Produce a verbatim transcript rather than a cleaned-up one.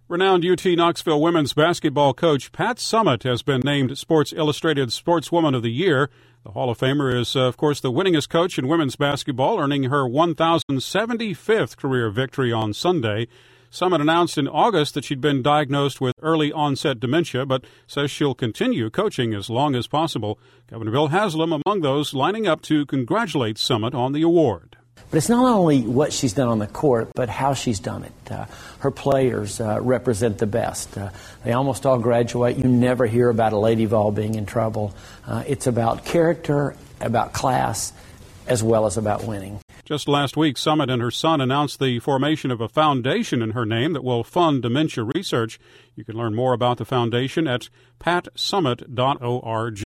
Renowned U T Knoxville women's basketball coach Pat Summitt has been named Sports Illustrated Sportswoman of the Year. The Hall of Famer is, uh, of course, the winningest coach in women's basketball, earning her one thousand seventy-fifth career victory on Sunday. Summitt announced in August that she'd been diagnosed with early-onset dementia, but says she'll continue coaching as long as possible. Governor Bill Haslam among those lining up to congratulate Summitt on the award. But it's not only what she's done on the court, but how she's done it. Uh, her players uh, represent the best. Uh, they almost all graduate. You never hear about a Lady Vol being in trouble. Uh, it's about character, about class, as well as about winning. Just last week, Summitt and her son announced the formation of a foundation in her name that will fund dementia research. You can learn more about the foundation at pat summitt dot org.